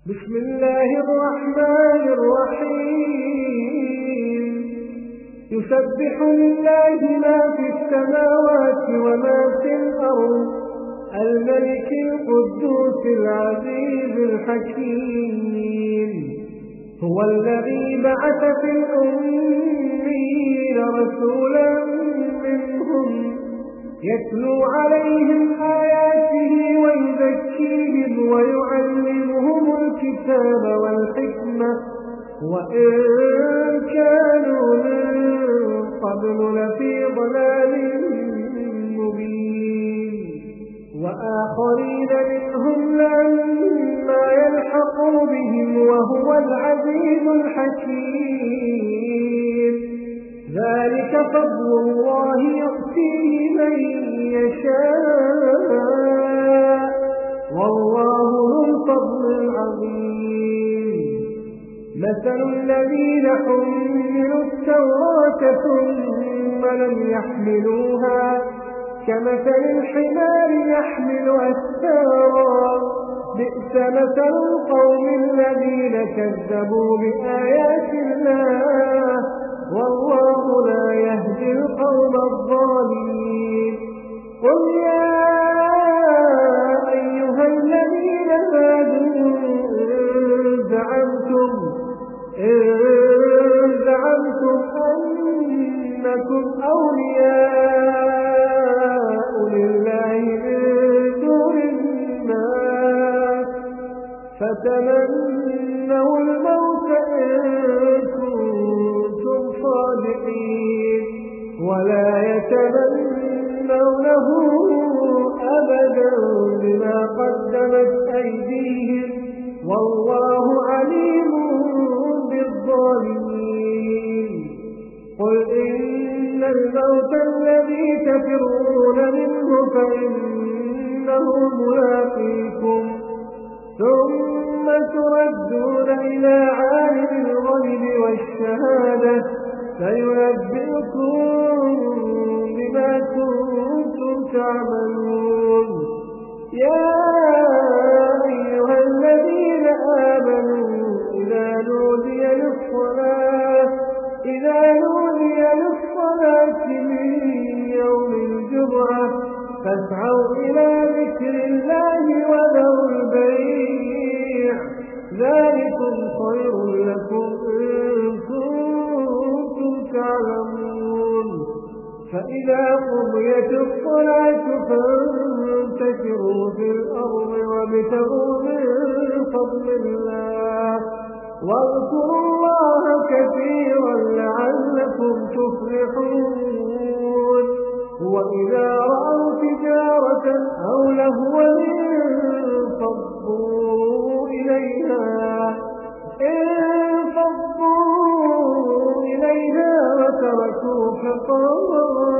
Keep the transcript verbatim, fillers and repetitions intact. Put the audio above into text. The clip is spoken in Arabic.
بسم الله الرحمن الرحيم يسبح لله ما في السماوات وما في الأرض الملك القدوس العزيز الحكيم هو الذي بعث في الأميين رسولا منهم يتلو عليهم آياته ويزكيهم ويعلمهم الكتاب والحكمة وإن كانوا من قبل لفي ضلال مبين وآخرين منهم لما يلحقوا بهم وهو العزيز الحكيم ذلك فضل الله يؤتيه من يشاء والله ذو الفضل العظيم مثل الذين حملوا التوراة ثم لم يحملوها كمثل الحمار يحمل أسفارا بئس مثل القوم الذين كذبوا بآيات الله والله لا يهدي القوم الظالمين قل يا أيها الذين هادوا إن زعمتم إن زعمتم أنكم أولياء لله من دون الناس فتمنوا الموت إن كنتم صادقين ولا يتمنونه أبدا بما قدمت أيديهم والله عليم بالظالمين قل إن الموت الذي تفرون منه فإنه ملاقيكم ثم تردون إلى عالم الغيب والشهادة فينبئكم بما كنتم تعملون يا أيها الذين آمنوا إذا نودي للصلاة إذا نودي للصلاة من يوم الجمعة فاسعوا إلى ذكر الله وذروا البيع ذلكم خير لكم إن كنتم تعلمون فإذا قضيت الصلاة فانتشروا في الأرض وابتغوا من فضل الله واذكروا الله كثيرا لعلكم تفلحون وإذا رأوا تجارة أو لهوا انفضوا إليها انفضوا إليها وتركوك قائما